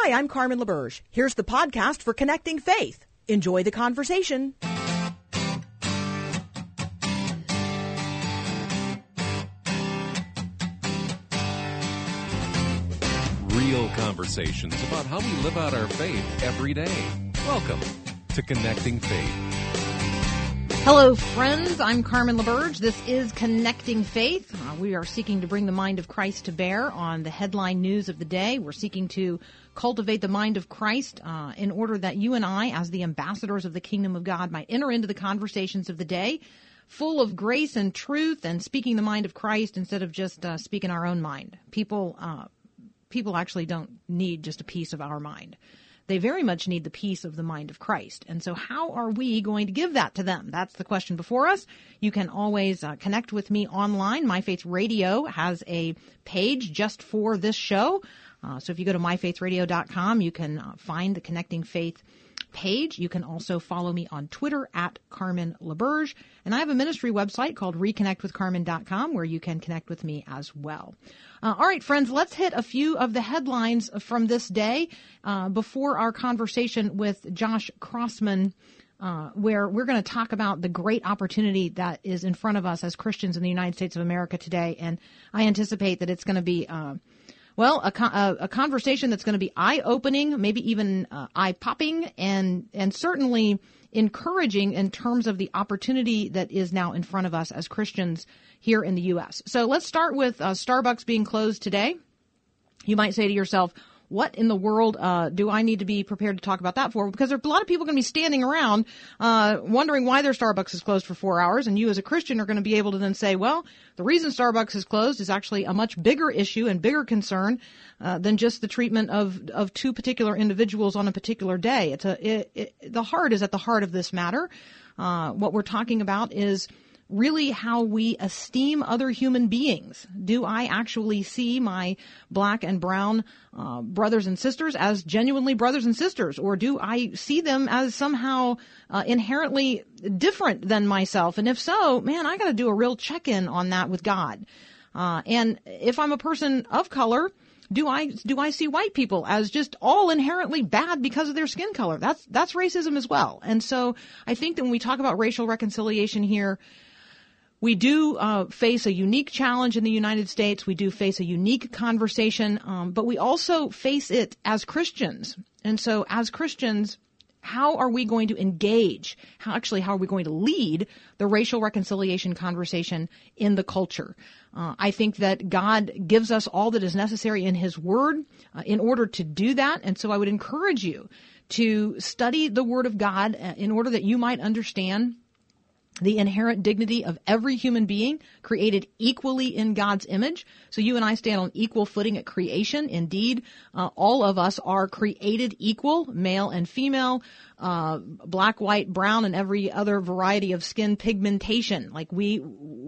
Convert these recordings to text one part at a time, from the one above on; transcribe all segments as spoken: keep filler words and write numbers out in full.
Hi, I'm Carmen LaBerge. Here's the podcast for Connecting Faith. Enjoy the conversation. Real conversations about how we live out our faith every day. Welcome to Connecting Faith. Hello, friends. I'm Carmen LaBerge. This is Connecting Faith. Uh, we are seeking to bring the mind of Christ to bear on the headline news of the day. We're seeking to cultivate the mind of Christ uh, in order that you and I, as the ambassadors of the kingdom of God, might enter into the conversations of the day full of grace and truth and speaking the mind of Christ instead of just uh, speaking our own mind. People, uh, people actually don't need just a piece of our mind. They very much need the peace of the mind of Christ. And so how are we going to give that to them? That's the question before us. You can always uh, connect with me online. My Faith Radio has a page just for this show. Uh, so if you go to my faith radio dot com, you can uh, find the Connecting Faith page. You can also follow me on Twitter at Carmen LaBerge. And I have a ministry website called reconnect with carmen dot com where you can connect with me as well. Uh, all right, friends, let's hit a few of the headlines from this day uh, before our conversation with Josh Crossman, uh, where we're going to talk about the great opportunity that is in front of us as Christians in the United States of America today. And I anticipate that it's going to be uh, Well, a, a, a conversation that's going to be eye-opening, maybe even uh, eye-popping, and and certainly encouraging in terms of the opportunity that is now in front of us as Christians here in the U S. So let's start with uh, Starbucks being closed today. You might say to yourself, what in the world uh, do I need to be prepared to talk about that for? Because there are a lot of people going to be standing around uh, wondering why their Starbucks is closed for four hours. And you as a Christian are going to be able to then say, well, the reason Starbucks is closed is actually a much bigger issue and bigger concern uh, than just the treatment of, of two particular individuals on a particular day. It's a, it, it, the heart is at the heart of this matter. Uh, what we're talking about is really how we esteem other human beings. Do I actually see my black and brown uh, brothers and sisters as genuinely brothers and sisters, or do I see them as somehow uh, inherently different than myself? And if so, man, I got to do a real check-in on that with God. Uh, and if I'm a person of color, do I do I see white people as just all inherently bad because of their skin color? That's that's racism as well. And so I think that when we talk about racial reconciliation here, we do uh, face a unique challenge in the United States. We do face a unique conversation, um, but we also face it as Christians. And so as Christians, how are we going to engage? How, actually, how are we going to lead the racial reconciliation conversation in the culture? Uh, I think that God gives us all that is necessary in His Word uh, in order to do that. And so I would encourage you to study the Word of God uh, in order that you might understand the inherent dignity of every human being created equally in God's image. So you and I stand on equal footing at creation. Indeed, uh, all of us are created equal, male and female, uh, black, white, brown, and every other variety of skin pigmentation. Like we,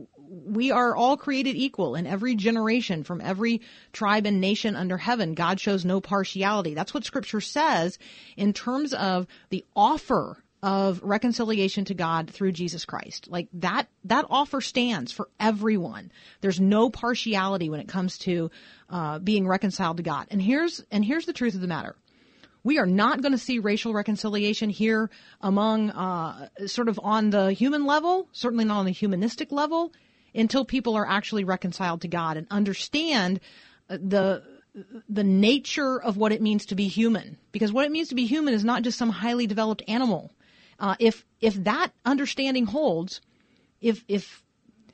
we are all created equal in every generation from every tribe and nation under heaven. God shows no partiality. That's what Scripture says in terms of the offer of reconciliation to God through Jesus Christ. Like that, that offer stands for everyone. There's no partiality when it comes to uh, being reconciled to God. And here's, and here's the truth of the matter. We are not going to see racial reconciliation here among, uh, sort of on the human level, certainly not on the humanistic level, until people are actually reconciled to God and understand the, the nature of what it means to be human. Because what it means to be human is not just some highly developed animal. Uh, if if that understanding holds, if if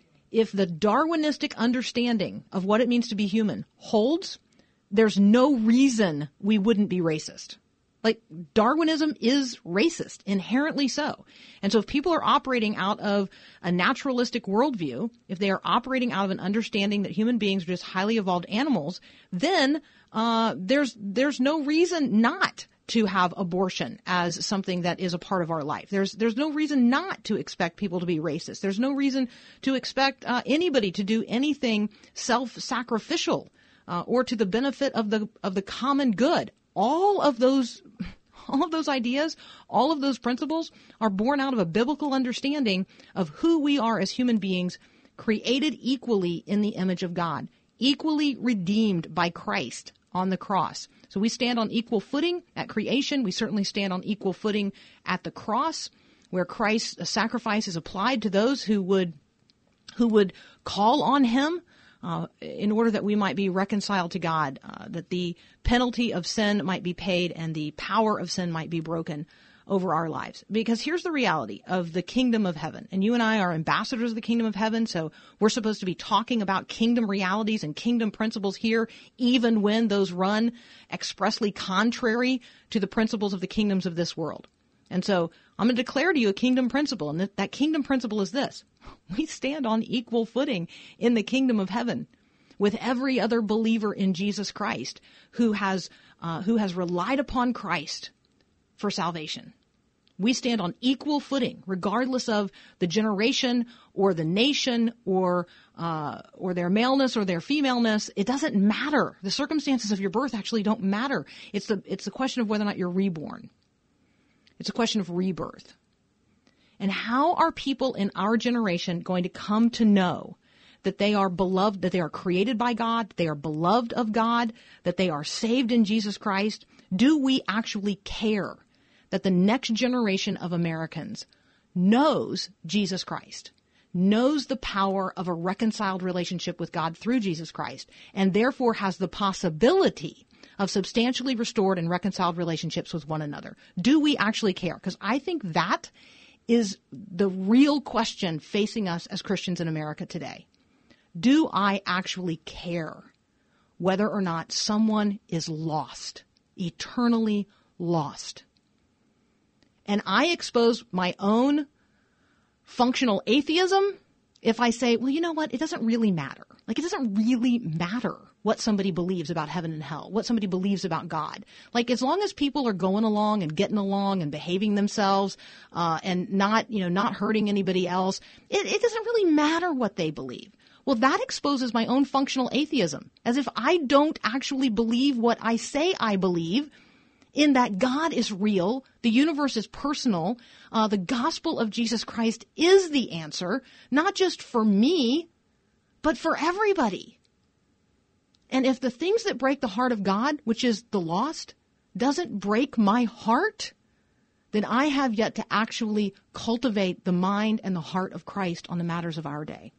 if the Darwinistic understanding of what it means to be human holds, there's no reason we wouldn't be racist. Like Darwinism is racist, inherently so. And so if people are operating out of a naturalistic worldview, if they are operating out of an understanding that human beings are just highly evolved animals, then uh, there's there's no reason not to have abortion as something that is a part of our life. There's there's no reason not to expect people to be racist. There's no reason to expect uh, anybody to do anything self-sacrificial uh, or to the benefit of the of the common good. All of those all of those ideas, all of those principles are born out of a biblical understanding of who we are as human beings, created equally in the image of God, equally redeemed by Christ, on the cross. So we stand on equal footing at creation. We certainly stand on equal footing at the cross, where Christ's sacrifice is applied to those who would who would call on him uh, in order that we might be reconciled to God, uh, that the penalty of sin might be paid and the power of sin might be broken over our lives. Because here's the reality of the kingdom of heaven. And you and I are ambassadors of the kingdom of heaven, so we're supposed to be talking about kingdom realities and kingdom principles here, even when those run expressly contrary to the principles of the kingdoms of this world. And so I'm going to declare to you a kingdom principle, and that, that kingdom principle is this. We stand on equal footing in the kingdom of heaven with every other believer in Jesus Christ who has uh, who has relied upon Christ for salvation. We stand on equal footing, regardless of the generation or the nation or uh, or their maleness or their femaleness. It doesn't matter. The circumstances of your birth actually don't matter. It's the it's the question of whether or not you're reborn. It's a question of rebirth. And how are people in our generation going to come to know that they are beloved, that they are created by God, that they are beloved of God, that they are saved in Jesus Christ? Do we actually care that the next generation of Americans knows Jesus Christ, knows the power of a reconciled relationship with God through Jesus Christ, and therefore has the possibility of substantially restored and reconciled relationships with one another? Do we actually care? Because I think that is the real question facing us as Christians in America today. Do I actually care whether or not someone is lost, eternally lost? And I expose my own functional atheism if I say, well, you know what? It doesn't really matter. Like, it doesn't really matter what somebody believes about heaven and hell, what somebody believes about God. Like, as long as people are going along and getting along and behaving themselves uh, and not, you know, not hurting anybody else, it, it doesn't really matter what they believe. Well, that exposes my own functional atheism, as if I don't actually believe what I say I believe, in that God is real, the universe is personal, uh, the gospel of Jesus Christ is the answer, not just for me, but for everybody. And if the things that break the heart of God, which is the lost, doesn't break my heart, then I have yet to actually cultivate the mind and the heart of Christ on the matters of our day.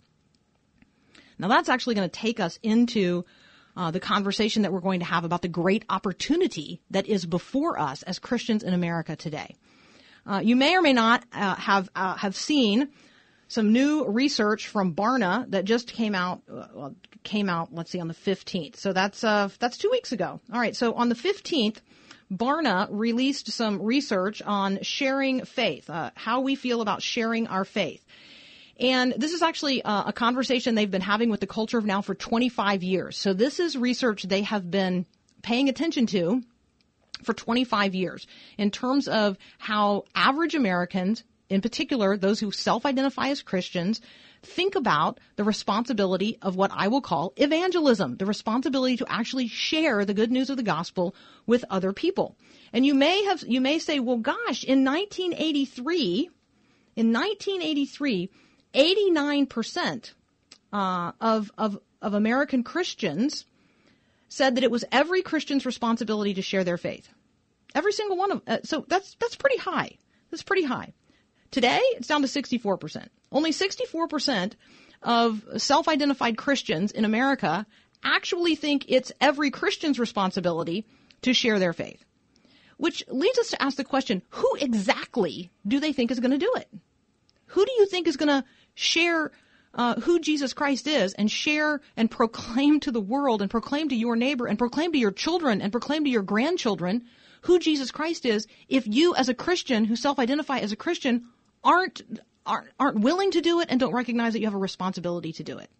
Now, that's actually going to take us into Uh, the conversation that we're going to have about the great opportunity that is before us as Christians in America today. Uh, you may or may not uh, have uh, have seen some new research from Barna that just came out. Uh, well, came out. Let's see, on the fifteenth. So that's uh, that's two weeks ago. All right. So on the fifteenth, Barna released some research on sharing faith, uh, how we feel about sharing our faith. And this is actually uh, a conversation they've been having with the culture of now for twenty-five years. So this is research they have been paying attention to for twenty-five years in terms of how average Americans, in particular those who self-identify as Christians, think about the responsibility of what I will call evangelism, the responsibility to actually share the good news of the gospel with other people. And you may have, you may say, well, gosh, in nineteen eighty-three, in nineteen eighty-three, eighty-nine percent uh, of, of, of American Christians said that it was every Christian's responsibility to share their faith. Every single one of, uh, so that's, that's pretty high. That's pretty high. Today, it's down to sixty-four percent. Only sixty-four percent of self-identified Christians in America actually think it's every Christian's responsibility to share their faith. Which leads us to ask the question, who exactly do they think is going to do it? Who do you think is going to share uh, who Jesus Christ is and share and proclaim to the world and proclaim to your neighbor and proclaim to your children and proclaim to your grandchildren who Jesus Christ is if you as a Christian who self-identify as a Christian aren't, aren't, aren't willing to do it and don't recognize that you have a responsibility to do it?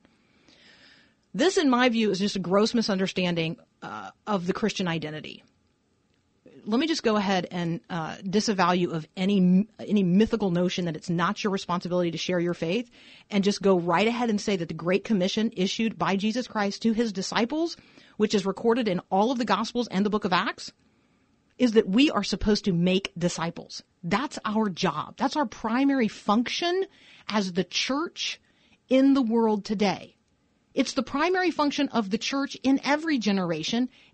This, in my view, is just a gross misunderstanding uh, of the Christian identity. Let me just go ahead and uh, disavow you of any any mythical notion that it's not your responsibility to share your faith, and just go right ahead and say that the Great Commission issued by Jesus Christ to his disciples, which is recorded in all of the Gospels and the book of Acts, is that we are supposed to make disciples. That's our job. That's our primary function as the church in the world today. It's the primary function of the church in every generation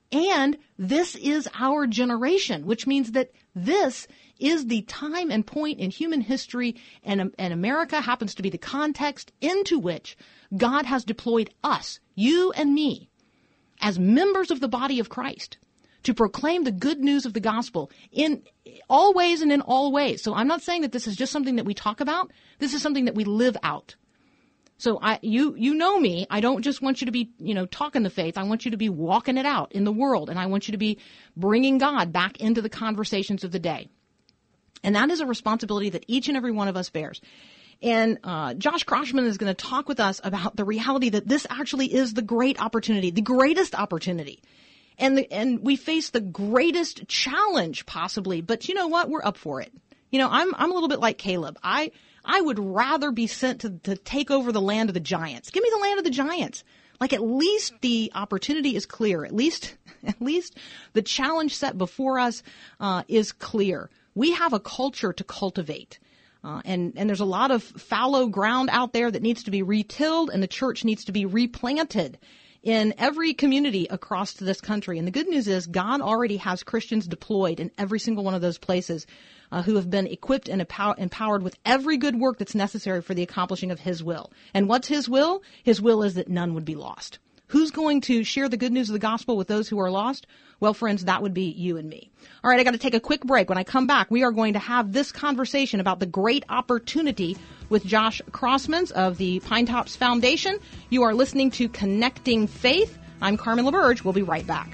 And this is our generation, which means that this is the time and point in human history, and, and America happens to be the context into which God has deployed us, you and me, as members of the body of Christ, to proclaim the good news of the gospel in all ways and in all ways. So I'm not saying that this is just something that we talk about. This is something that we live out. So I, you, you know me. I don't just want you to be, you know, talking the faith. I want you to be walking it out in the world, and I want you to be bringing God back into the conversations of the day. And that is a responsibility that each and every one of us bears. And uh, Josh Crossman is going to talk with us about the reality that this actually is the great opportunity, the greatest opportunity. And the, and we face the greatest challenge possibly. But you know what? We're up for it. You know, I'm I'm a little bit like Caleb. I I would rather be sent to, to take over the land of the giants. Give me the land of the giants. Like, at least the opportunity is clear. At least, at least the challenge set before us uh, is clear. We have a culture to cultivate. Uh, and, and there's a lot of fallow ground out there that needs to be retilled, and the church needs to be replanted in every community across this country. And the good news is God already has Christians deployed in every single one of those places uh, who have been equipped and empower- empowered with every good work that's necessary for the accomplishing of his will. And what's his will? His will is that none would be lost. Who's going to share the good news of the gospel with those who are lost? Well, friends, that would be you and me. All right, I got to take a quick break. When I come back, we are going to have this conversation about the great opportunity with Josh Crossman of the Pine Tops Foundation. You are listening to Connecting Faith. I'm Carmen LaBerge. We'll be right back.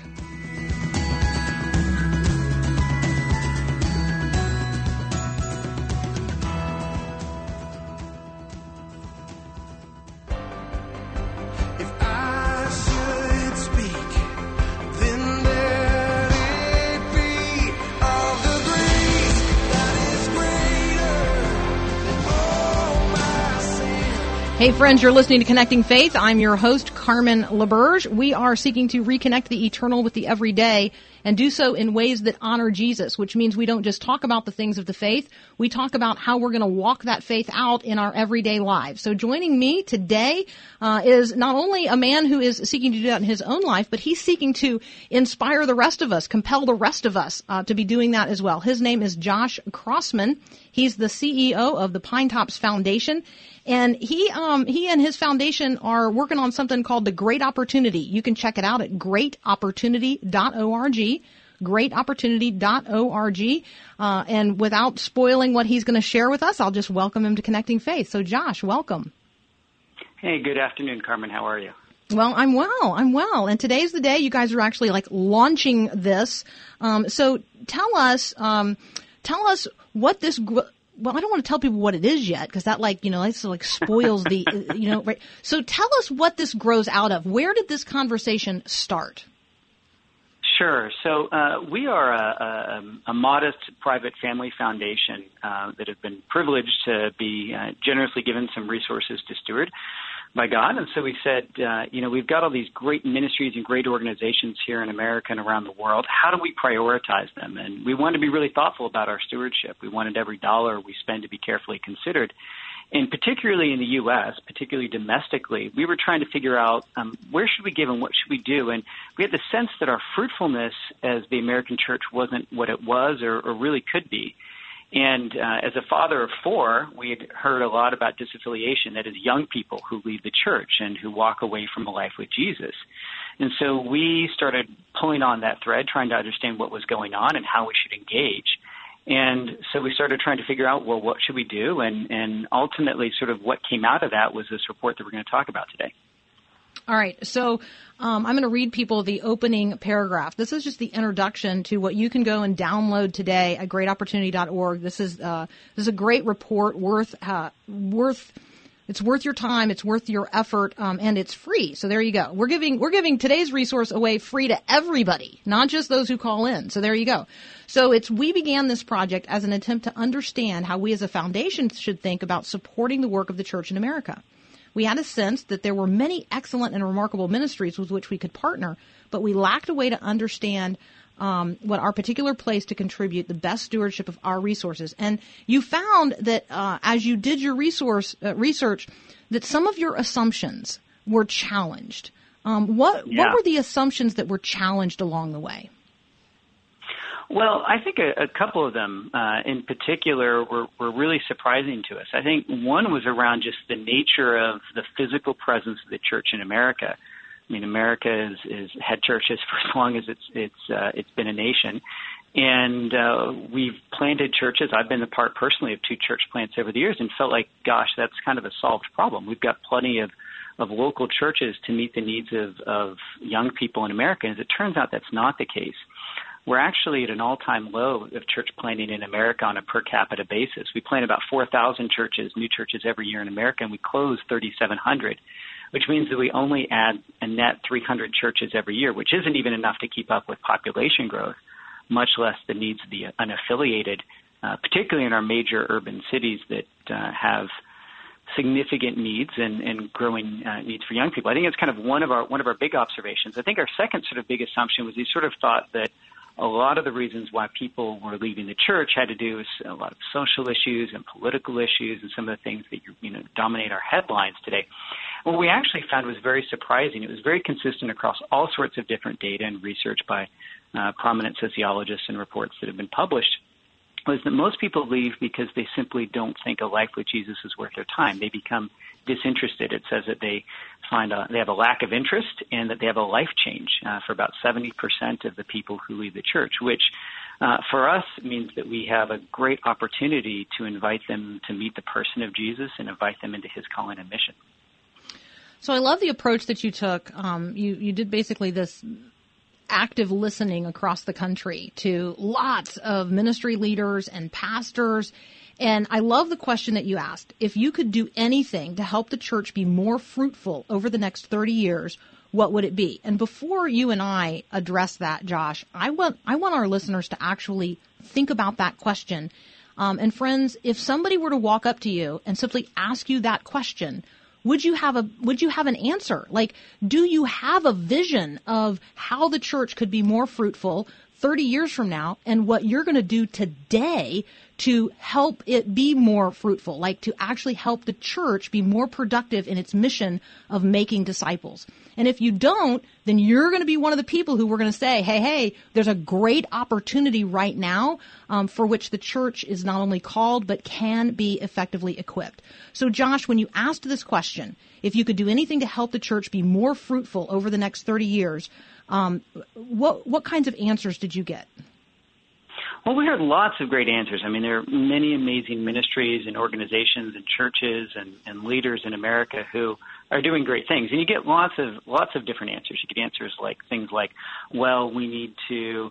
Hey friends, you're listening to Connecting Faith. I'm your host, Carmen LaBerge. We are seeking to reconnect the eternal with the everyday and do so in ways that honor Jesus, which means we don't just talk about the things of the faith. We talk about how we're going to walk that faith out in our everyday lives. So joining me today uh, is not only a man who is seeking to do that in his own life, but he's seeking to inspire the rest of us, compel the rest of us uh, to be doing that as well. His name is Josh Crossman. He's the C E O of the Pine Tops Foundation. And he, um, he and his foundation are working on something called the Great Opportunity. You can check it out at great opportunity dot org, great opportunity dot org. Uh, and without spoiling what he's going to share with us, I'll just welcome him to Connecting Faith. So Josh, welcome. Hey, good afternoon, Carmen. How are you? Well, I'm well. I'm well. And today's the day you guys are actually like launching this. Um, so tell us, um, tell us what this, well, I don't want to tell people what it is yet, because that, like, you know, that like spoils the, you know, right. So tell us what this grows out of. Where did this conversation start? Sure. So uh, we are a, a, a modest private family foundation uh, that have been privileged to be uh, generously given some resources to steward by God. And so we said, uh, you know, we've got all these great ministries and great organizations here in America and around the world. How do we prioritize them? And we wanted to be really thoughtful about our stewardship. We wanted every dollar we spend to be carefully considered. And particularly in the U S, particularly domestically, we were trying to figure out um, where should we give and what should we do. And we had the sense that our fruitfulness as the American church wasn't what it was or, or really could be. And uh, as a father of four, we had heard a lot about disaffiliation, that is young people who leave the church and who walk away from a life with Jesus. And so we started pulling on that thread, trying to understand what was going on and how we should engage. And so we started trying to figure out, well, what should we do? And, and ultimately sort of what came out of that was this report that we're going to talk about today. All right. So um, I'm going to read people the opening paragraph. This is just the introduction to what you can go and download today at great opportunity dot org. This is uh, this is a great report, worth uh, worth. It's worth your time. It's worth your effort, um, and it's free. So there you go. We're giving we're giving today's resource away free to everybody, not just those who call in. So there you go. So it's we began this project as an attempt to understand how we as a foundation should think about supporting the work of the church in America. We had a sense that there were many excellent and remarkable ministries with which we could partner, but we lacked a way to understand um, what our particular place to contribute the best stewardship of our resources. And you found that uh, as you did your resource uh, research, that some of your assumptions were challenged. Um, what Yeah. what were the assumptions that were challenged along the way? Well, I think a, a couple of them uh, in particular were, were really surprising to us. I think one was around just the nature of the physical presence of the church in America. I mean, America is, is had churches for as long as it's it's uh, it's been a nation, and uh, we've planted churches. I've been a part personally of two church plants over the years, and felt like, gosh, that's kind of a solved problem. We've got plenty of of local churches to meet the needs of, of young people in America. As it turns out, that's not the case. We're actually at an all-time low of church planting in America on a per capita basis. We plant about four thousand churches, new churches every year in America, and we close thirty-seven hundred, which means that we only add a net three hundred churches every year, which isn't even enough to keep up with population growth, much less the needs of the unaffiliated, uh, particularly in our major urban cities that uh, have significant needs and, and growing uh, needs for young people. I think it's kind of one of our one of our big observations. I think our second sort of big assumption was we sort of thought that a lot of the reasons why people were leaving the church had to do with a lot of social issues and political issues and some of the things that you know dominate our headlines today. What we actually found was very surprising. It was very consistent across all sorts of different data and research by uh, prominent sociologists and reports that have been published, was that most people leave because they simply don't think a life with Jesus is worth their time. They become disinterested. It says that they find a, they have a lack of interest and that they have a life change uh, for about seventy percent of the people who leave the church, which uh, for us means that we have a great opportunity to invite them to meet the person of Jesus and invite them into his calling and mission. So I love the approach that you took. Um, you, you did basically this active listening across the country to lots of ministry leaders and pastors. And I love the question that you asked. If you could do anything to help the church be more fruitful over the next thirty years, what would it be? And before you and I address that, Josh, I want I want our listeners to actually think about that question. Um, and friends, if somebody were to walk up to you and simply ask you that question, would you have a would you have an answer? Like, do you have a vision of how the church could be more fruitful thirty years from now, and what you're going to do today to help it be more fruitful, like to actually help the church be more productive in its mission of making disciples? And if you don't, then you're going to be one of the people who we're going to say, hey, hey, there's a great opportunity right now um, for which the church is not only called, but can be effectively equipped. So, Josh, when you asked this question, if you could do anything to help the church be more fruitful over the next thirty years, um, what what kinds of answers did you get? Well, we heard lots of great answers. I mean, there are many amazing ministries and organizations and churches and, and leaders in America who are doing great things. And you get lots of lots of different answers. You get answers like things like, well, we need to,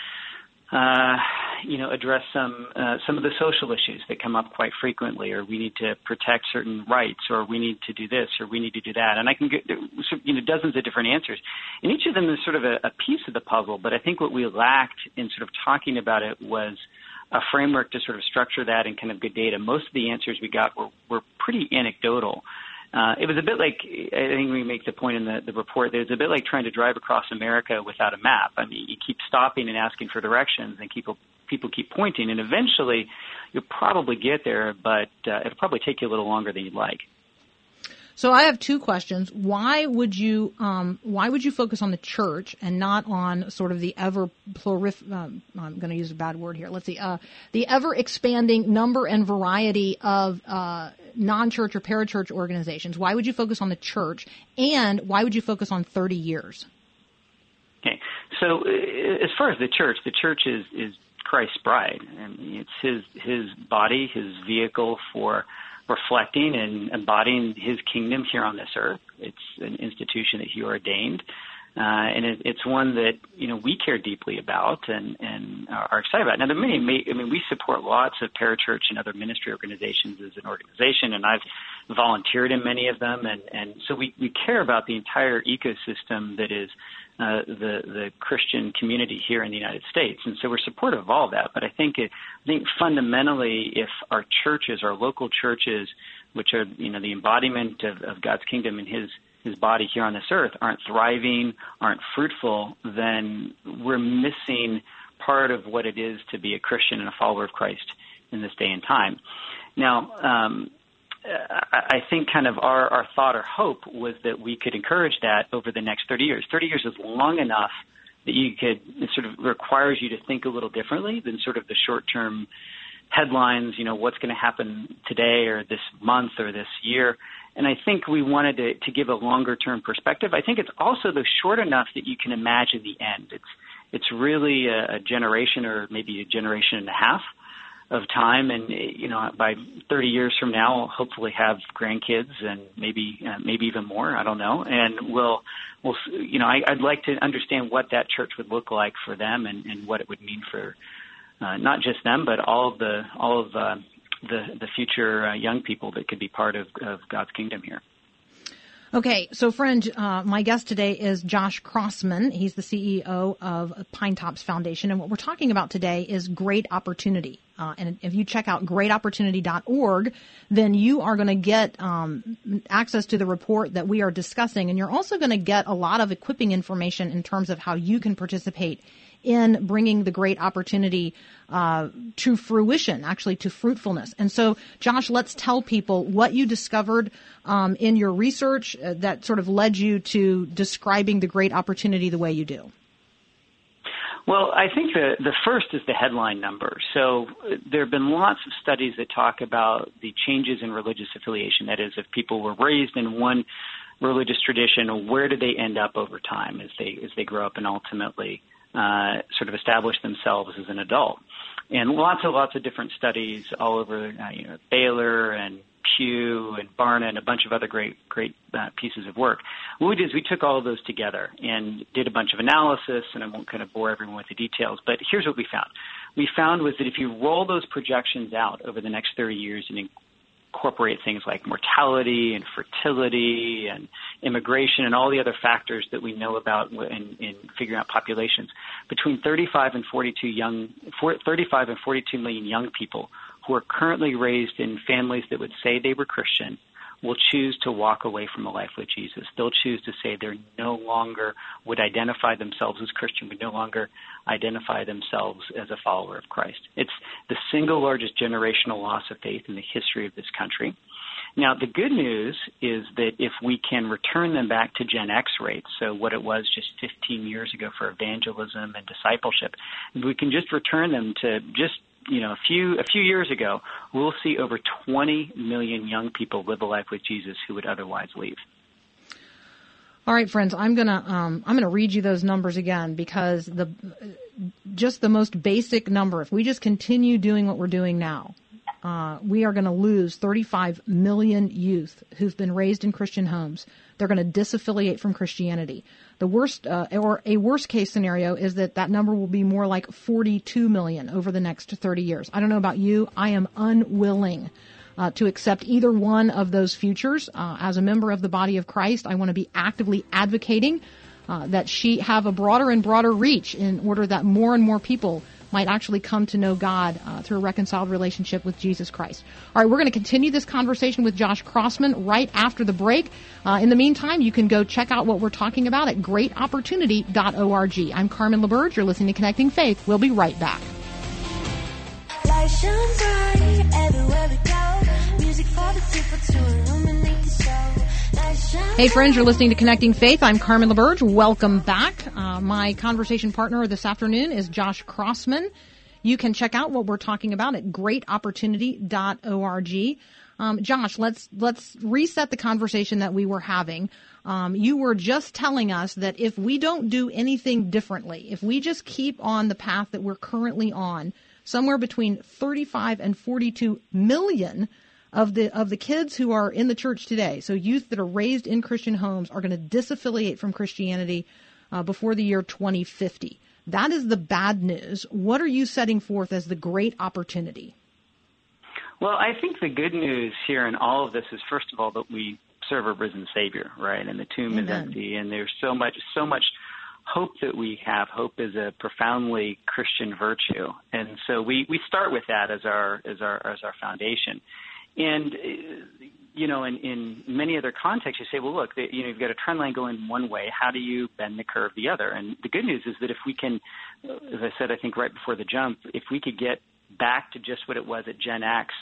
uh, you know, address some uh, some of the social issues that come up quite frequently, or we need to protect certain rights, or we need to do this, or we need to do that. And I can get, you know, dozens of different answers. And each of them is sort of a, a piece of the puzzle. But I think what we lacked in sort of talking about it was a framework to sort of structure that in kind of good data. Most of the answers we got were, were pretty anecdotal. Uh, it was a bit like, I think we make the point in the, the report, that it's a bit like trying to drive across America without a map. I mean, you keep stopping and asking for directions, and people people keep pointing, and eventually you'll probably get there, but uh, it'll probably take you a little longer than you'd like. So I have two questions. Why would you um, why would you focus on the church and not on sort of the ever plurif- um, I'm going to use a bad word here. Let's see. Uh, the ever expanding number and variety of uh, non-church or parachurch organizations. Why would you focus on the church, and why would you focus on thirty years? Okay. So uh, as far as the church, the church is, is Christ's bride. I mean, it's his his body, his vehicle for reflecting and embodying his kingdom here on this earth. It's an institution that he ordained, uh, and it, it's one that, you know, we care deeply about and, and are excited about. Now, there are many, I mean, we support lots of parachurch and other ministry organizations as an organization, and I've volunteered in many of them, and, and so we, we care about the entire ecosystem that is Uh, the the Christian community here in the United States, and so we're supportive of all of that. But I think it, I think fundamentally, if our churches, our local churches, which are, you know, the embodiment of, of God's kingdom and His His body here on this earth, aren't thriving, aren't fruitful, then we're missing part of what it is to be a Christian and a follower of Christ in this day and time. Now, um, uh, I think kind of our, our thought or hope was that we could encourage that over the next thirty years. thirty years is long enough that you could, it sort of requires you to think a little differently than sort of the short-term headlines, you know, what's going to happen today or this month or this year. And I think we wanted to, to give a longer-term perspective. I think it's also, though, short enough that you can imagine the end. It's it's really a, a generation or maybe a generation and a half of time. And, you know, by thirty years from now, we'll hopefully have grandkids and maybe uh, maybe even more. I don't know. And we'll, we'll you know, I, I'd like to understand what that church would look like for them and, and what it would mean for uh, not just them, but all of the all of uh, the the future uh, young people that could be part of, of God's kingdom here. Okay, so friend, uh, my guest today is Josh Crossman. He's the C E O of Pine Tops Foundation, and what we're talking about today is great opportunity. Uh, and if you check out great opportunity dot org, then you are going to get um, access to the report that we are discussing, and you're also going to get a lot of equipping information in terms of how you can participate in bringing the great opportunity uh, to fruition, actually to fruitfulness. And so, Josh, let's tell people what you discovered um, in your research uh, that sort of led you to describing the great opportunity the way you do. Well, I think the, the first is the headline number. So uh, there have been lots of studies that talk about the changes in religious affiliation. That is, if people were raised in one religious tradition, where do they end up over time as they as they grow up and ultimately Uh, sort of establish themselves as an adult. And lots and lots of different studies all over, uh, you know, Baylor and Pew and Barna and a bunch of other great, great uh, pieces of work. What we did is we took all of those together and did a bunch of analysis, and I won't kind of bore everyone with the details, but here's what we found. We found was that if you roll those projections out over the next thirty years and incorporate things like mortality and fertility and immigration and all the other factors that we know about in, in figuring out populations, between thirty-five and forty-two young, thirty-five and forty-two million young people who are currently raised in families that would say they were Christian will choose to walk away from a life with Jesus. They'll choose to say they no longer would identify themselves as Christian, would no longer identify themselves as a follower of Christ. It's the single largest generational loss of faith in the history of this country. Now, the good news is that if we can return them back to Gen X rates, so what it was just fifteen years ago for evangelism and discipleship, if we can just return them to just you know, a few a few years ago, we'll see over twenty million young people live a life with Jesus who would otherwise leave. All right, friends, I'm gonna um, I'm gonna read you those numbers again because the just the most basic number. If we just continue doing what we're doing now, uh, we are going to lose thirty-five million youth who've been raised in Christian homes. They're going to disaffiliate from Christianity. The worst, uh, or a worst case scenario is that that number will be more like forty-two million over the next thirty years. I don't know about you. I am unwilling uh, to accept either one of those futures. Uh, as a member of the body of Christ, I want to be actively advocating uh, that she have a broader and broader reach in order that more and more people might actually come to know God uh, through a reconciled relationship with Jesus Christ. All right, we're going to continue this conversation with Josh Crossman right after the break. Uh, in the meantime, you can go check out what we're talking about at great opportunity dot org. I'm Carmen LaBerge. You're listening to Connecting Faith. We'll be right back. Light shine bright everywhere we go. Music for the people to illuminate the soul. Hey friends, you're listening to Connecting Faith. I'm Carmen LaBerge. Welcome back. Uh, my conversation partner this afternoon is Josh Crossman. You can check out what we're talking about at great opportunity dot org. Um, Josh, let's let's reset the conversation that we were having. Um, you were just telling us that if we don't do anything differently, if we just keep on the path that we're currently on, somewhere between thirty-five and forty-two million of the of the kids who are in the church today, so youth that are raised in Christian homes, are going to disaffiliate from Christianity uh, before the year twenty fifty. That is the bad news. What are you setting forth as the great opportunity? Well, I think the good news here in all of this is, first of all, that we serve a risen Savior, right? And the tomb Amen. Is empty, and there's so much, so much hope that we have. Hope is a profoundly Christian virtue, and so we, we start with that as our as our as our foundation. And, you know, in, in many other contexts, you say, well, look, the, you know, you've got a trend line going one way. How do you bend the curve the other? And the good news is that if we can, as I said, I think right before the jump, if we could get back to just what it was at Gen X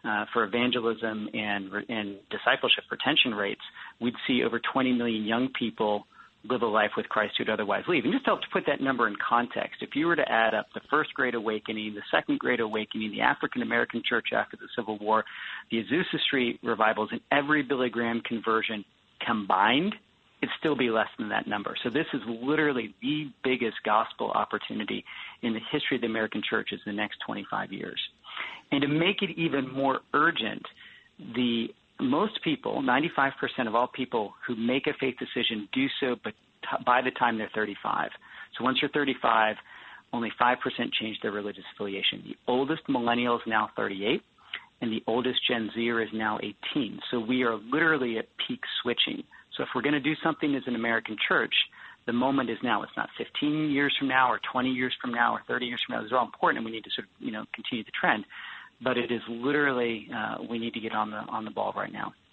uh, for evangelism and, and discipleship retention rates, we'd see over twenty million young people live a life with Christ who'd otherwise leave. And just to help to put that number in context, if you were to add up the First Great Awakening, the Second Great Awakening, the African-American Church after the Civil War, the Azusa Street revivals, and every Billy Graham conversion combined, it'd still be less than that number. So this is literally the biggest gospel opportunity in the history of the American churches in the next twenty-five years. And to make it even more urgent, the most people, ninety-five percent of all people who make a faith decision do so but t- by the time they're thirty-five. So once you're thirty-five, only five percent change their religious affiliation. The oldest millennial is now thirty-eight, and the oldest Gen Zer is now eighteen. So we are literally at peak switching. So if we're going to do something as an American church, the moment is now. It's not fifteen years from now or twenty years from now or thirty years from now. Those are all important, and we need to sort of, you know, continue the trend. But it is literally uh, we need to get on the on the ball right now.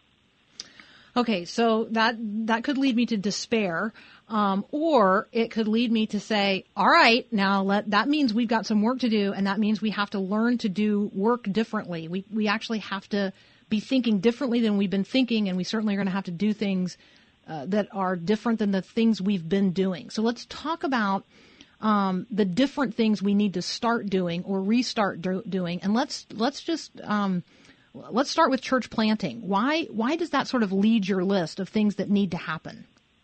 Okay, so that that could lead me to despair, um, or it could lead me to say, all right, now let that means we've got some work to do, and that means we have to learn to do work differently. We we actually have to be thinking differently than we've been thinking, and we certainly are going to have to do things uh, that are different than the things we've been doing. So let's talk about Um, the different things we need to start doing or restart do- doing, and let's let's just um, let's start with church planting. Why why does that sort of lead your list of things that need to happen?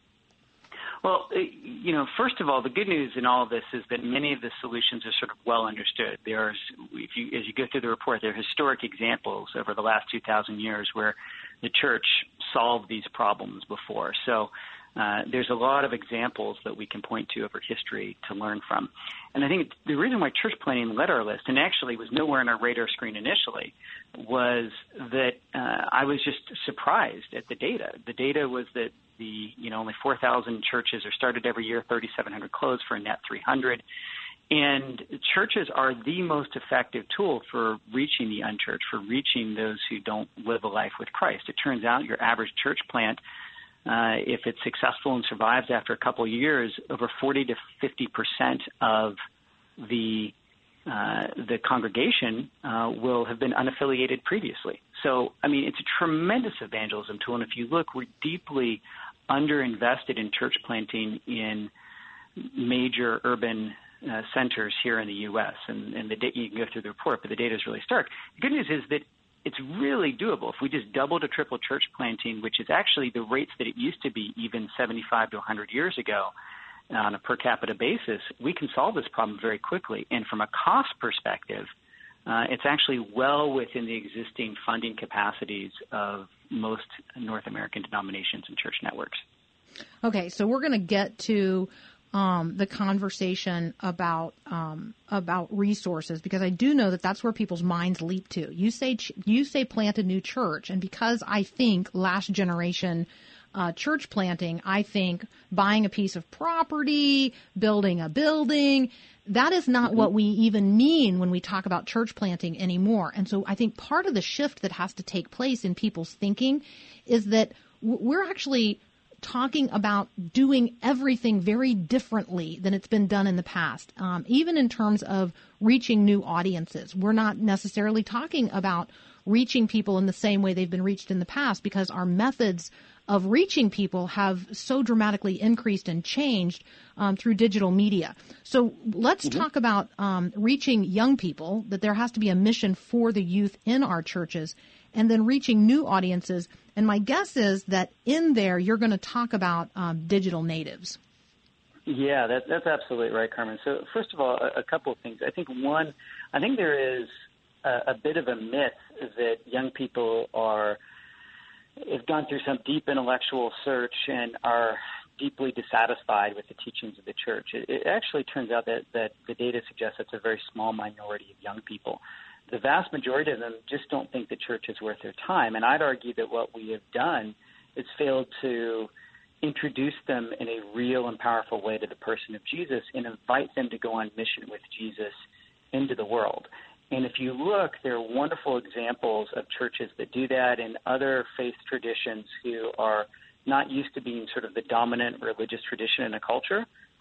Well, you know, first of all, the good news in all of this is that many of the solutions are sort of well understood. There are, if you as you go through the report, there are historic examples over the last two thousand years where the church solved these problems before. So. Uh, there's a lot of examples that we can point to over history to learn from. And I think the reason why church planting led our list, and actually was nowhere on our radar screen initially, was that uh, I was just surprised at the data. The data was that the, you know, only four thousand churches are started every year, thirty-seven hundred close for a net three hundred. And churches are the most effective tool for reaching the unchurched, for reaching those who don't live a life with Christ. It turns out your average church plant, Uh, if it's successful and survives after a couple of years, over forty to fifty percent of the uh, the congregation uh, will have been unaffiliated previously. So, I mean, it's a tremendous evangelism tool. And if you look, we're deeply underinvested in church planting in major urban uh, centers here in the U S And, and the data, you can go through the report, but the data is really stark. The good news is that it's really doable. If we just double to triple church planting, which is actually the rates that it used to be even seventy-five to one hundred years ago on a per capita basis, we can solve this problem very quickly. And from a cost perspective, uh, it's actually well within the existing funding capacities of most North American denominations and church networks. Okay, so we're going to get to Um, the conversation about um, about resources, because I do know that that's where people's minds leap to. You say you say plant a new church, and because I think last generation uh, church planting, I think buying a piece of property, building a building. That is not mm-hmm. what we even mean when we talk about church planting anymore. And so I think part of the shift that has to take place in people's thinking is that we're actually talking about doing everything very differently than it's been done in the past, um, even in terms of reaching new audiences. We're not necessarily talking about reaching people in the same way they've been reached in the past, because our methods of reaching people have so dramatically increased and changed um, through digital media. So let's mm-hmm. talk about um, reaching young people, that there has to be a mission for the youth in our churches, and then reaching new audiences. And my guess is that in there you're going to talk about um, digital natives. Yeah, that, that's absolutely right, Carmen. So first of all, a, a couple of things. I think one, I think there is a, a bit of a myth that young people are have gone through some deep intellectual search and are deeply dissatisfied with the teachings of the church. It, it actually turns out that, that the data suggests it's a very small minority of young people. The vast majority of them just don't think the church is worth their time. And I'd argue that what we have done is failed to introduce them in a real and powerful way to the person of Jesus and invite them to go on mission with Jesus into the world. And if you look, there are wonderful examples of churches that do that, and other faith traditions who are not used to being sort of the dominant religious tradition in a culture,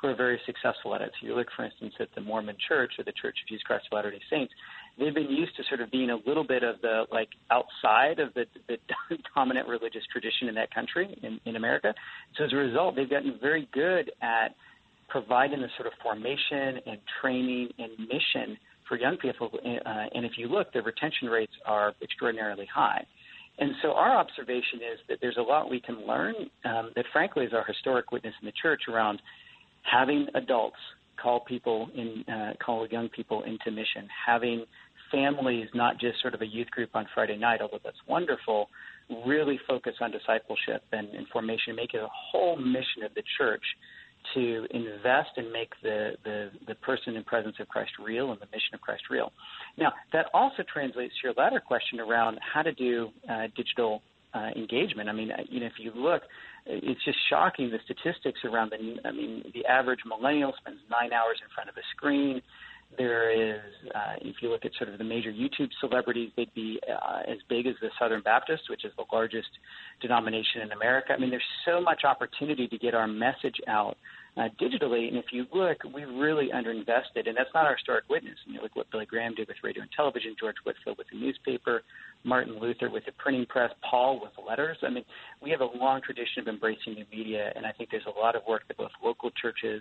who are very successful at it. So you look, for instance, at the Mormon Church or the Church of Jesus Christ of Latter-day Saints. They've been used to sort of being a little bit of the, like, outside of the, the dominant religious tradition in that country, in, in America. So as a result, they've gotten very good at providing the sort of formation and training and mission for young people. Uh, and if you look, the retention rates are extraordinarily high. And so our observation is that there's a lot we can learn um, that, frankly, is our historic witness in the church around having adults call people in, uh, call young people into mission, having families, not just sort of a youth group on Friday night, although that's wonderful, really focus on discipleship and, and formation, make it a whole mission of the church to invest and make the, the, the person and presence of Christ real and the mission of Christ real. Now, that also translates to your latter question around how to do uh, digital uh, engagement. I mean, you know, if you look, it's just shocking, the statistics around the, I mean, the average millennial spends nine hours in front of a screen. There is, uh, if you look at sort of the major YouTube celebrities, they'd be uh, as big as the Southern Baptist, which is the largest denomination in America. I mean, there's so much opportunity to get our message out uh, digitally. And if you look, we really underinvested, and that's not our historic witness. You know, look what Billy Graham did with radio and television, George Whitefield with the newspaper, Martin Luther with the printing press, Paul with letters. I mean, we have a long tradition of embracing new media, and I think there's a lot of work that both local churches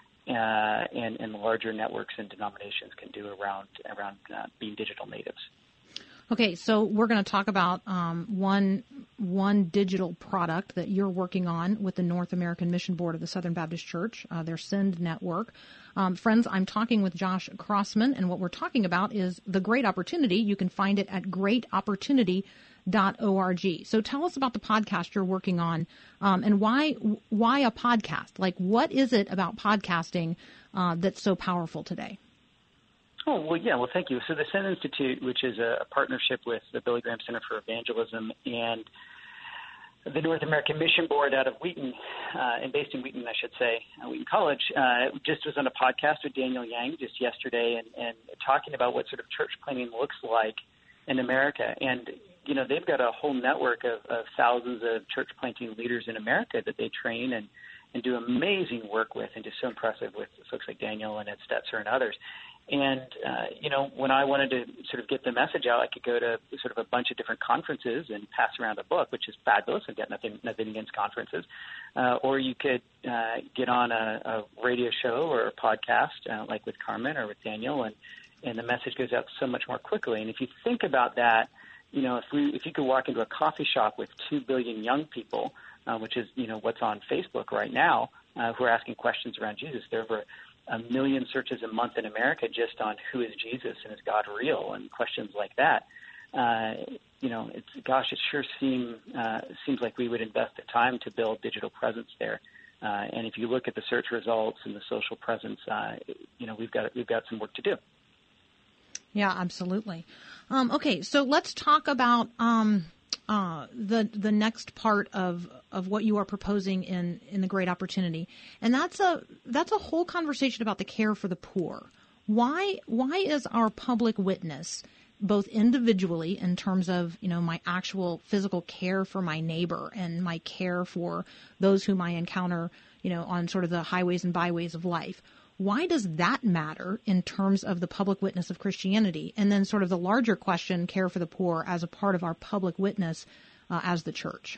Uh, and, and larger networks and denominations can do around around uh, being digital natives. Okay, so we're going to talk about um, one one digital product that you're working on with the North American Mission Board of the Southern Baptist Church, uh, their Send network. Um, friends, I'm talking with Josh Crossman, and what we're talking about is the Great Opportunity. You can find it at great opportunity dot org. So tell us about the podcast you're working on, um, and why why a podcast? Like, what is it about podcasting uh, that's so powerful today? Oh, well, yeah, well, thank you. So the Send Institute, which is a partnership with the Billy Graham Center for Evangelism and the North American Mission Board out of Wheaton, uh, and based in Wheaton, I should say, uh, Wheaton College, uh, just was on a podcast with Daniel Yang just yesterday and, and talking about what sort of church planting looks like in America. And you know, they've got a whole network of, of thousands of church planting leaders in America that they train and, and do amazing work with, and just so impressive with folks like Daniel and Ed Stetzer and others. And, uh, you know, when I wanted to sort of get the message out, I could go to sort of a bunch of different conferences and pass around a book, which is fabulous. I've got nothing, nothing against conferences. Uh, or you could uh, get on a, a radio show or a podcast uh, like with Carmen or with Daniel, and, and the message goes out so much more quickly. And if you think about that, you know, if we if you could walk into a coffee shop with two billion young people, uh, which is, you know, what's on Facebook right now, uh, who are asking questions around Jesus, there are over a million searches a month in America just on who is Jesus and is God real and questions like that. Uh, you know, it's, gosh, it sure seem, uh, seems like we would invest the time to build digital presence there. Uh, and if you look at the search results and the social presence, uh, you know, we've got we've got some work to do. Yeah, absolutely. Um, okay, so let's talk about um, uh, the the next part of, of what you are proposing in, in the Great Opportunity, and that's a that's a whole conversation about the care for the poor. Why why is our public witness, both individually in terms of, you know, my actual physical care for my neighbor and my care for those whom I encounter, you know, on sort of the highways and byways of life? Why does that matter in terms of the public witness of Christianity? And then sort of the larger question, care for the poor as a part of our public witness uh, as the church.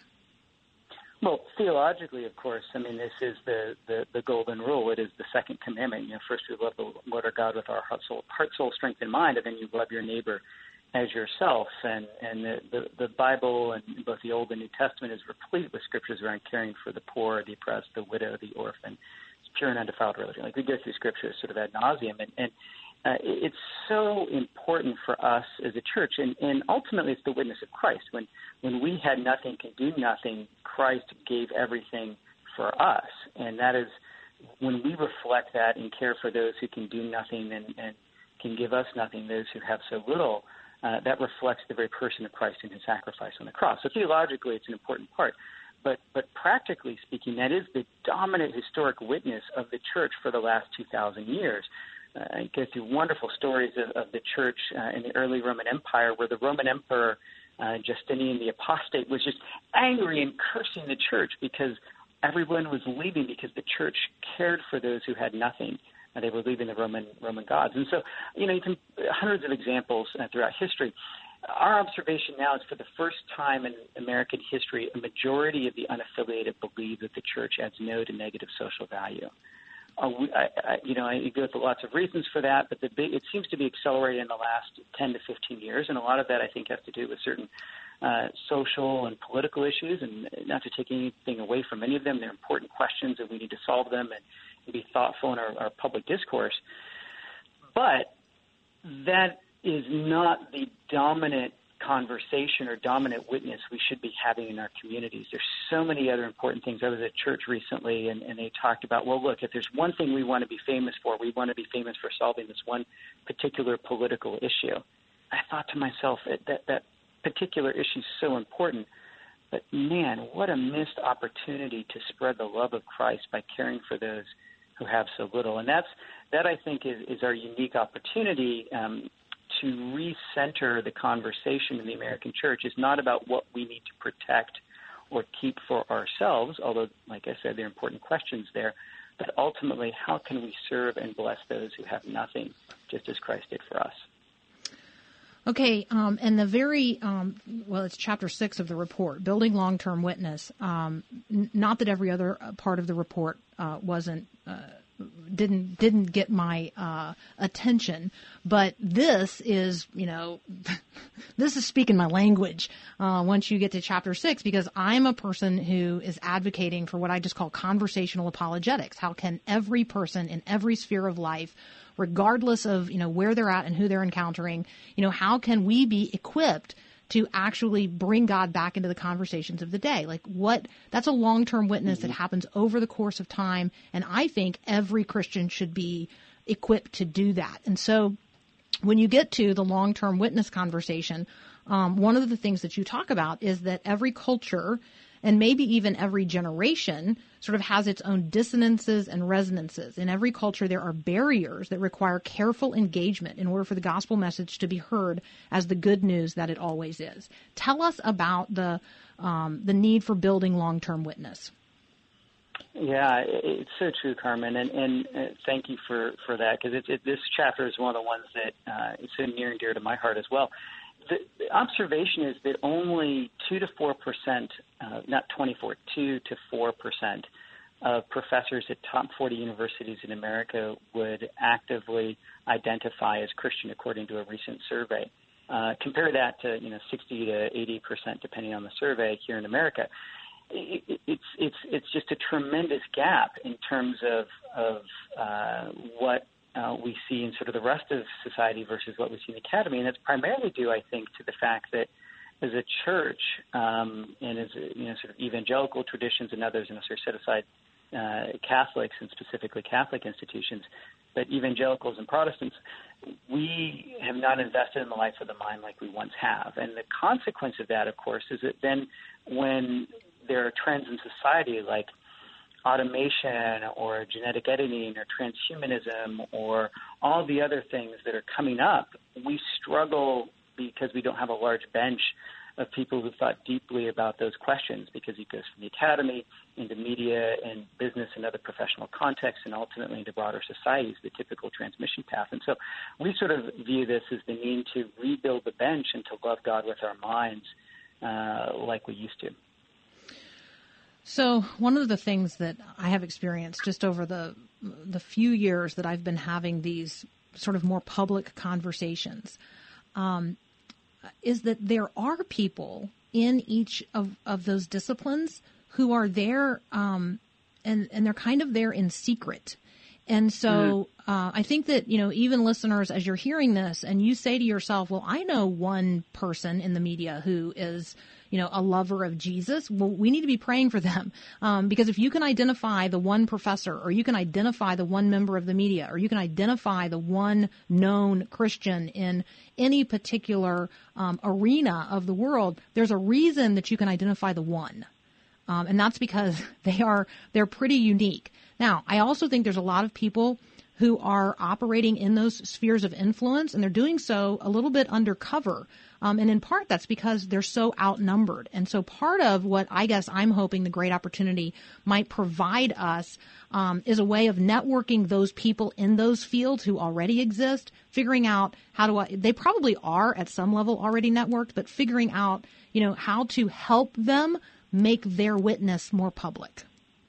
Well, theologically, of course, I mean, this is the, the, the golden rule. It is the second commandment. You know, first we love the Lord our God with our heart, soul, heart, soul, strength, and mind, and then you love your neighbor as yourself. And, and the, the, the Bible, and both the Old and New Testament, is replete with scriptures around caring for the poor, the oppressed, the widow, the orphan. Pure and undefiled religion. Like, we go through scriptures sort of ad nauseum, and, and uh, it's so important for us as a church, and, and ultimately it's the witness of Christ. When when we had nothing, can do nothing, Christ gave everything for us, and that is when we reflect that and care for those who can do nothing and, and can give us nothing, those who have so little, uh, that reflects the very person of Christ and his sacrifice on the cross. So theologically, it's an important part. But but practically speaking, that is the dominant historic witness of the church for the last two thousand years. Uh, I go through wonderful stories of, of the church uh, in the early Roman Empire, where the Roman Emperor uh, Justinian the Apostate was just angry and cursing the church because everyone was leaving because the church cared for those who had nothing. Uh, they were leaving the Roman Roman gods. And so, you know, you can hundreds of examples uh, throughout history. Our observation now is for the first time in American history, a majority of the unaffiliated believe that the church adds no to negative social value. Uh, we, I, I, you know, I go through lots of reasons for that, but the big, it seems to be accelerating in the last ten to fifteen years, and a lot of that I think has to do with certain uh, social and political issues, and not to take anything away from any of them. They're important questions, and we need to solve them and, and be thoughtful in our, our public discourse. But that is not the dominant conversation or dominant witness we should be having in our communities. There's so many other important things. I was at church recently, and, and they talked about, well, look, if there's one thing we want to be famous for, we want to be famous for solving this one particular political issue. I thought to myself, that that particular issue is so important, but man, what a missed opportunity to spread the love of Christ by caring for those who have so little. And that's that I think is, is our unique opportunity um, to recenter the conversation in the American church. Is not about what we need to protect or keep for ourselves, although, like I said, there are important questions there, but ultimately, how can we serve and bless those who have nothing, just as Christ did for us? Okay, um, and the very, um, well, it's chapter six of the report, Building Long-Term Witness. Um, n- not that every other part of the report uh, wasn't uh, didn't didn't get my uh, attention, but this is, you know, this is speaking my language uh, once you get to chapter six, because I'm a person who is advocating for what I just call conversational apologetics. How can every person in every sphere of life, regardless of, you know, where they're at and who they're encountering, you know, how can we be equipped to actually bring God back into the conversations of the day? Like what, that's a long-term witness mm-hmm. that happens over the course of time. And I think every Christian should be equipped to do that. And so when you get to the long-term witness conversation, um, one of the things that you talk about is that every culture and maybe even every generation sort of has its own dissonances and resonances. In every culture, there are barriers that require careful engagement in order for the gospel message to be heard as the good news that it always is. Tell us about the um, the need for building long-term witness. Yeah, it's so true, Carmen, and, and uh, thank you for, for that, because it, it, this chapter is one of the ones that uh, is so near and dear to my heart as well. The, the observation is that only two to four percent, uh, not twenty-four, two to four percent of professors at top forty universities in America would actively identify as Christian, according to a recent survey. Uh, compare that to, you know, sixty to eighty percent, depending on the survey here in America. It, it, it's it's it's just a tremendous gap in terms of of uh, what. Uh, we see in sort of the rest of society versus what we see in the academy. And that's primarily due, I think, to the fact that as a church um, and as, a, you know, sort of evangelical traditions and others, and sort of set aside uh, Catholics and specifically Catholic institutions, but evangelicals and Protestants, we have not invested in the life of the mind like we once have. And the consequence of that, of course, is that then when there are trends in society like automation or genetic editing or transhumanism or all the other things that are coming up, we struggle because we don't have a large bench of people who thought deeply about those questions, because it goes from the academy into media and business and other professional contexts and ultimately into broader societies, the typical transmission path. And so we sort of view this as the need to rebuild the bench and to love God with our minds uh, like we used to. So one of the things that I have experienced just over the the few years that I've been having these sort of more public conversations um, is that there are people in each of, of those disciplines who are there um, and, and they're kind of there in secret. And so mm-hmm. uh, I think that, you know, even listeners, as you're hearing this and you say to yourself, well, I know one person in the media who is, you know, a lover of Jesus. Well, we need to be praying for them um, because if you can identify the one professor, or you can identify the one member of the media, or you can identify the one known Christian in any particular um, arena of the world, there's a reason that you can identify the one. Um, and that's because they are, they're pretty unique. Now, I also think there's a lot of people who are operating in those spheres of influence, and they're doing so a little bit undercover. Um, and in part, that's because they're so outnumbered. And so part of what I guess I'm hoping the great opportunity might provide us um, is a way of networking those people in those fields who already exist, figuring out how to, uh, they probably are at some level already networked, but figuring out, you know, how to help them make their witness more public.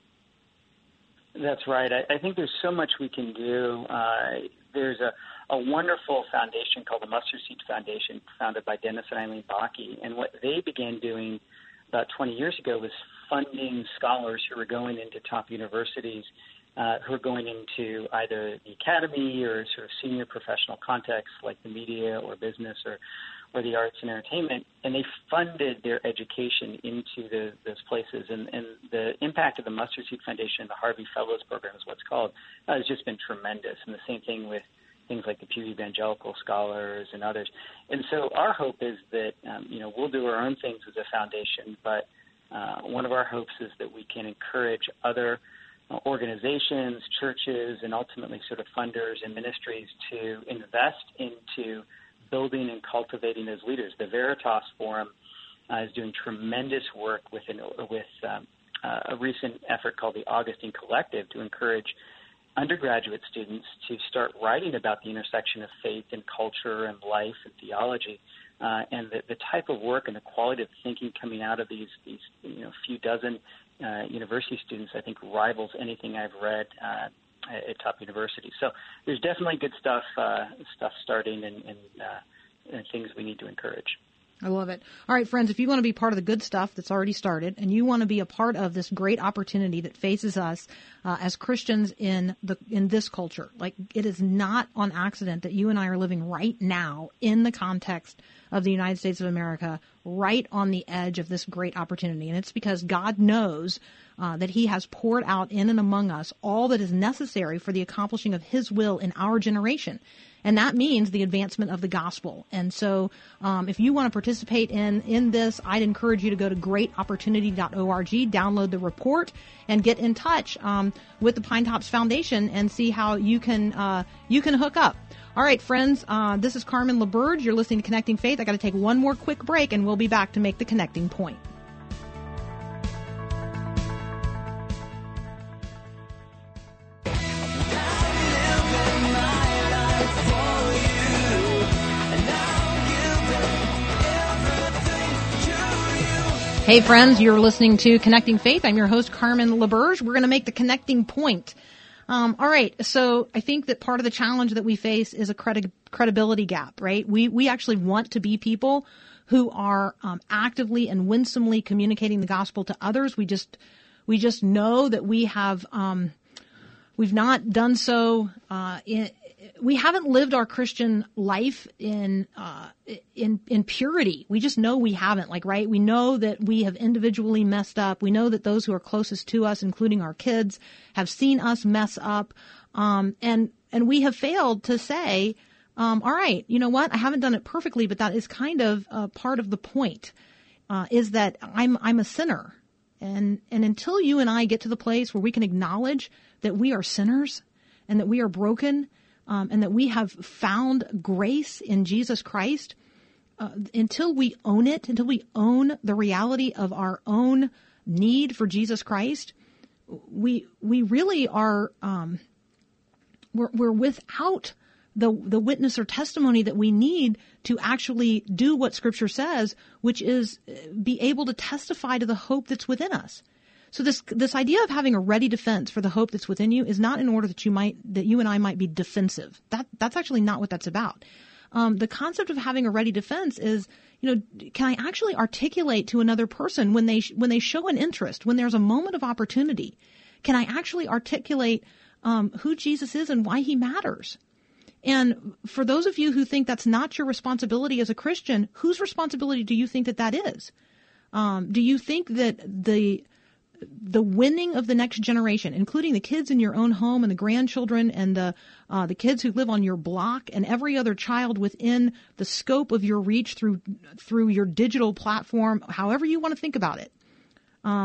That's right. I, I think there's so much we can do. Uh, there's a, a wonderful foundation called the Mustard Seed Foundation, founded by Dennis and Eileen Bakke. And what they began doing about twenty years ago was funding scholars who were going into top universities, uh, who are going into either the academy or sort of senior professional contexts like the media or business or or the arts and entertainment, and they funded their education into the, those places. And, and the impact of the Mustard Seed Foundation, the Harvey Fellows Program is what's called, uh, has just been tremendous. And the same thing with things like the Pew Evangelical Scholars and others. And so our hope is that, um, you know, we'll do our own things as a foundation, but uh, one of our hopes is that we can encourage other uh, organizations, churches, and ultimately sort of funders and ministries to invest into building and cultivating those leaders. The Veritas Forum uh, is doing tremendous work with, an, with um, uh, a recent effort called the Augustine Collective to encourage undergraduate students to start writing about the intersection of faith and culture and life and theology. Uh, and the, the type of work and the quality of thinking coming out of these, these you know, few dozen uh, university students, I think, rivals anything I've read uh, at top universities. So there's definitely good stuff uh, stuff starting and, and, uh, and things we need to encourage. I love it. All right, friends, if you want to be part of the good stuff that's already started and you want to be a part of this great opportunity that faces us uh, as Christians in the in this culture, like it is not on accident that you and I are living right now in the context of the United States of America, right on the edge of this great opportunity. And it's because God knows uh, that he has poured out in and among us all that is necessary for the accomplishing of his will in our generation. And that means the advancement of the gospel. And so um, if you want to participate in, in this, I'd encourage you to go to great opportunity dot org, download the report, and get in touch um, with the Pine Tops Foundation and see how you can uh, you can hook up. All right, friends, uh, this is Carmen LaBerge. You're listening to Connecting Faith. I got to take one more quick break, and we'll be back to make the connecting point. Hey, friends, you're listening to Connecting Faith. I'm your host, Carmen LaBerge. We're going to make the connecting point. Um, all right, so I think that part of the challenge that we face is a credi- credibility gap, right? We we actually want to be people who are um, actively and winsomely communicating the gospel to others. We just we just know that we have um, we've not done so. Uh, in, we haven't lived our Christian life in uh, in in purity. We just know we haven't. Like, right? We know that we have individually messed up. We know that those who are closest to us, including our kids, have seen us mess up, um, and and we have failed to say, um, all right, you know what? I haven't done it perfectly, but that is kind of uh, part of the point. Uh, is that I'm I'm a sinner, and and until you and I get to the place where we can acknowledge that we are sinners and that we are broken. Um, and that we have found grace in Jesus Christ, uh, until we own it, until we own the reality of our own need for Jesus Christ, we we really are um, we're, we're without the the witness or testimony that we need to actually do what Scripture says, which is be able to testify to the hope that's within us. So this this idea of having a ready defense for the hope that's within you is not in order that you might that you and I might be defensive. That that's actually not what that's about. Um, the concept of having a ready defense is, you know, can I actually articulate to another person when they when they show an interest, when there's a moment of opportunity, can I actually articulate um, who Jesus is and why he matters? And for those of you who think that's not your responsibility as a Christian, whose responsibility do you think that that is? Um, do you think that the the winning of the next generation, including the kids in your own home and the grandchildren and the uh, the kids who live on your block and every other child within the scope of your reach through through your digital platform, however you want to think about it. Um,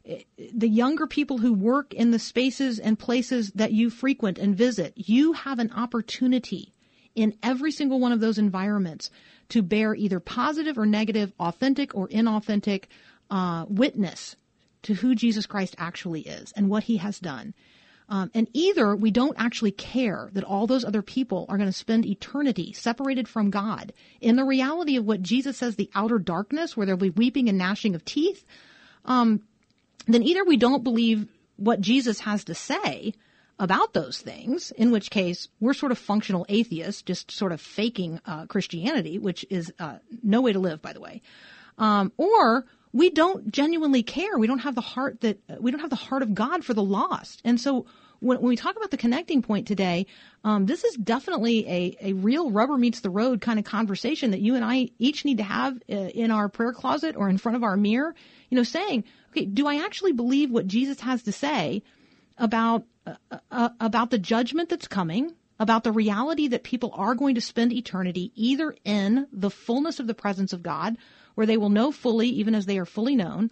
the younger people who work in the spaces and places that you frequent and visit, you have an opportunity in every single one of those environments to bear either positive or negative, authentic or inauthentic uh, witness to who Jesus Christ actually is and what he has done. Um, and either we don't actually care that all those other people are going to spend eternity separated from God in the reality of what Jesus says, the outer darkness, where there'll be weeping and gnashing of teeth, um, then either we don't believe what Jesus has to say about those things, in which case we're sort of functional atheists, just sort of faking uh, Christianity, which is uh, no way to live, by the way, um, or we don't genuinely care. We don't have the heart that we don't have the heart of God for the lost. And so when, when we talk about the connecting point today, um, this is definitely a, a real rubber meets the road kind of conversation that you and I each need to have uh, in our prayer closet or in front of our mirror, you know, saying, okay, do I actually believe what Jesus has to say about uh, uh, about the judgment that's coming, about the reality that people are going to spend eternity either in the fullness of the presence of God, where they will know fully, even as they are fully known,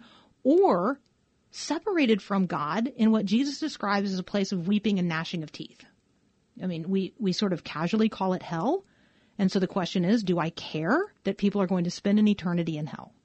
or separated from God in what Jesus describes as a place of weeping and gnashing of teeth. I mean, we, we sort of casually call it hell. And so the question is, do I care that people are going to spend an eternity in hell?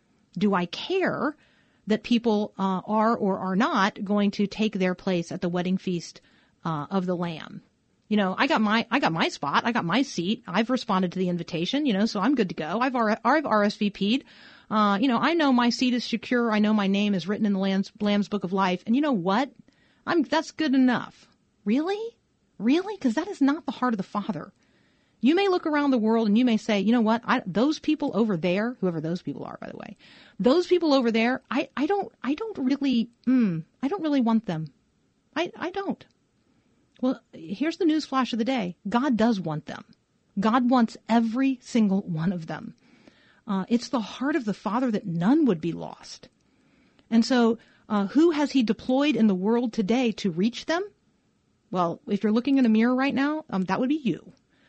Do I care that people uh, are or are not going to take their place at the wedding feast uh, of the Lamb? You know, I got my, I got my spot. I got my seat. I've responded to the invitation, you know, so I'm good to go. I've, R- I've R S V P'd. Uh, you know, I know my seat is secure. I know my name is written in the Lamb's, Lamb's Book of Life. And you know what? I'm, that's good enough. Really? Really? Because that is not the heart of the Father. You may look around the world and you may say, you know what? I, those people over there, whoever those people are, by the way, those people over there, I, I don't, I don't really, mm, I don't really want them. I, I don't. Well, here's the news flash of the day. God does want them. God wants every single one of them. Uh, it's the heart of the Father that none would be lost. And so uh, who has he deployed in the world today to reach them? Well, if you're looking in a mirror right now, um, that would be you.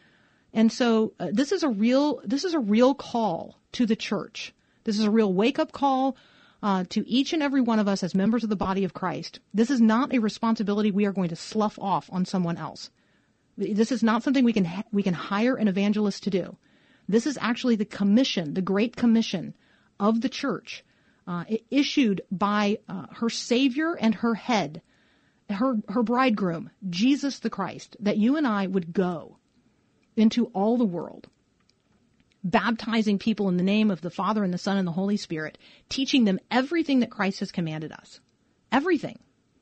And so uh, this is a real this is a real call to the church. This is a real wake-up call Uh, to each and every one of us as members of the body of Christ. This is not a responsibility we are going to slough off on someone else. This is not something we can ha- we can hire an evangelist to do. This is actually the commission, the Great Commission of the church, uh, issued by uh, her Savior and her head, her her bridegroom, Jesus the Christ, that you and I would go into all the world, baptizing people in the name of the Father and the Son and the Holy Spirit, teaching them everything that Christ has commanded us. Everything.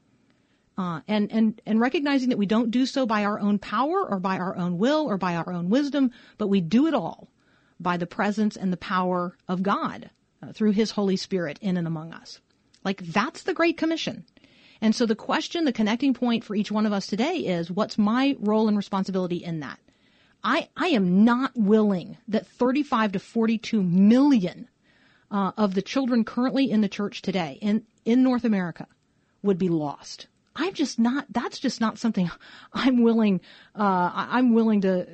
Uh, and, and, and recognizing that we don't do so by our own power or by our own will or by our own wisdom, but we do it all by the presence and the power of God uh, through his Holy Spirit in and among us. Like, that's the Great Commission. And so the question, the connecting point for each one of us today is, what's my role and responsibility in that? I, I am not willing that thirty-five to forty-two million uh, of the children currently in the church today in, in North America would be lost. I'm just not, that's just not something I'm willing, uh, I'm willing to,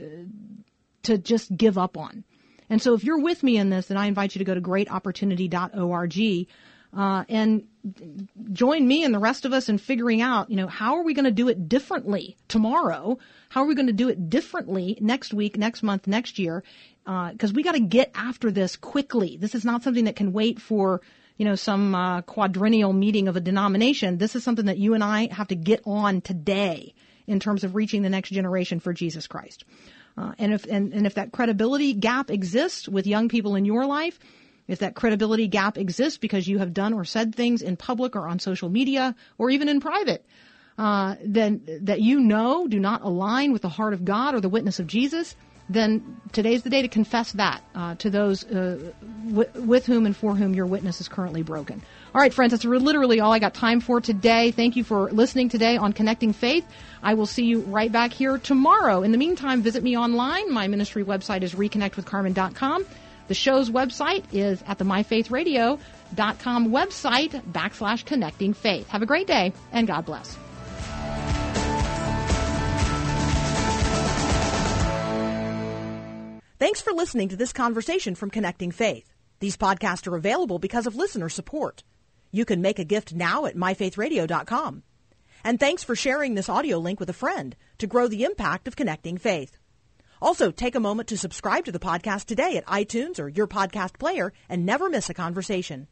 to just give up on. And so if you're with me in this, then I invite you to go to great opportunity dot org, uh, and join me and the rest of us in figuring out, you know, how are we going to do it differently tomorrow? How are we going to do it differently next week, next month, next year? Because uh, we got to get after this quickly. This is not something that can wait for, you know, some uh, quadrennial meeting of a denomination. This is something that you and I have to get on today in terms of reaching the next generation for Jesus Christ. Uh, and if and, and if that credibility gap exists with young people in your life, if that credibility gap exists because you have done or said things in public or on social media or even in private, uh, then that you know do not align with the heart of God or the witness of Jesus, then today's the day to confess that uh, to those uh, w- with whom and for whom your witness is currently broken. All right, friends, that's literally all I got time for today. Thank you for listening today on Connecting Faith. I will see you right back here tomorrow. In the meantime, visit me online. My ministry website is reconnect with carmen dot com. The show's website is at the my faith radio dot com website backslash connecting faith. Have a great day, and God bless. Thanks for listening to this conversation from Connecting Faith. These podcasts are available because of listener support. You can make a gift now at my faith radio dot com. And thanks for sharing this audio link with a friend to grow the impact of connecting faith. Also, take a moment to subscribe to the podcast today at iTunes or your podcast player and never miss a conversation.